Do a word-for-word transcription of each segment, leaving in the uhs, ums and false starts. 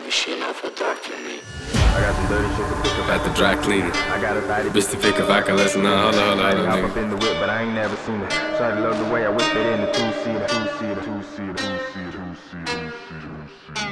machine off a dark in me. I got some dirty shit to pick up at the dry cleaner. I got a thotty Bitch to pick if I can listen. No, hold on, hold on, hold hop on, up in the whip, but I ain't never seen it. Shawty love the way I whip it in the two-seater, two-seater, two-seater, two-seater, two-seater, two-seater.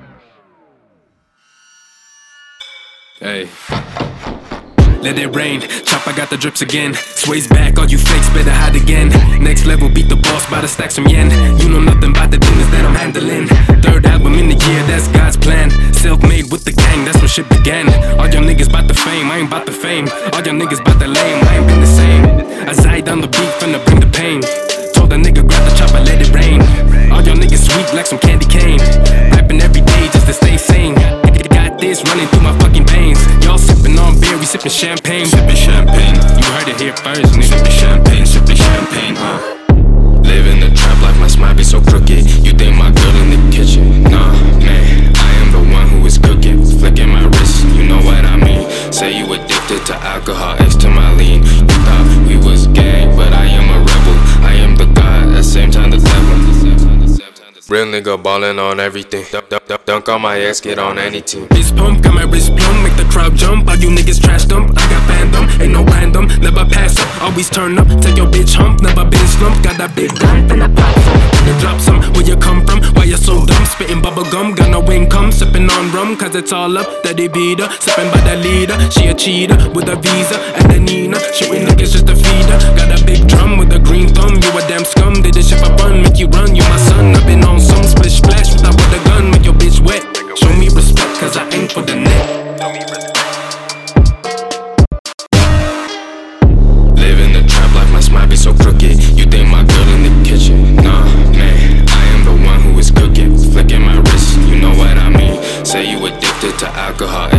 Hey. Let it rain, chopper got the drips again. Sways back, all you fakes better hide again. Next level, beat the boss by the stack some yen. You know nothing about the business that I'm handling. Third album in the year, that's God's plan. Self-made with the gang, that's when shit began. All your niggas bout the fame, I ain't bout the fame. All your niggas bout the lame, I ain't been the same. I side on the beat, finna bring the pain. Told the nigga grab the chopper, let it rain. All your niggas sweet like some candy cane. Rapping every day just to stay sane. Got this running through my fucking veins. Y'all sipping on beer, we sipping champagne. Sipping champagne, you heard it here first, nigga. Sipping champagne, sipping champagne, huh? Living the trap life, my smile be so crooked. You think my girl in the kitchen? Nah, man, I am the one who is cooking. Flicking my wrist, you know what I mean. Say you addicted to alcohol, X to my lean. You thought we was gang, but I am a rebel. I am the god, at the same time the devil. Real nigga ballin' on everything. Dunk, dunk, dunk, dunk on my ass, get on any team. Fist pump, got my wrist plumb, make the crowd jump. All you niggas trash dump, I got fandom, ain't no random. Never pass up, always turn up. Take your bitch hump, never been slumped. Got that big dump and I pop some. Then drop some, where you come from? Why you so dumb? Spitting bubble gum, got no income. Sipping on rum, cause it's all up. Daddy beat her, sipping by the leader. She a cheater, with a visa and a Nina. Shooting niggas just to feed her. Got a big drum with a green thumb. You a damn scum, did this shit for fun. Make you run, you my son. I've been on some splish splash without with a gun. Make your bitch wet. Show me respect, cause I ain't for the net. Living the trap life, my smile be so crooked. You think my girl in the kitchen? Nah, man, I am the one who is cooking. Flicking my wrist, you know what I mean. Say you addicted to alcohol,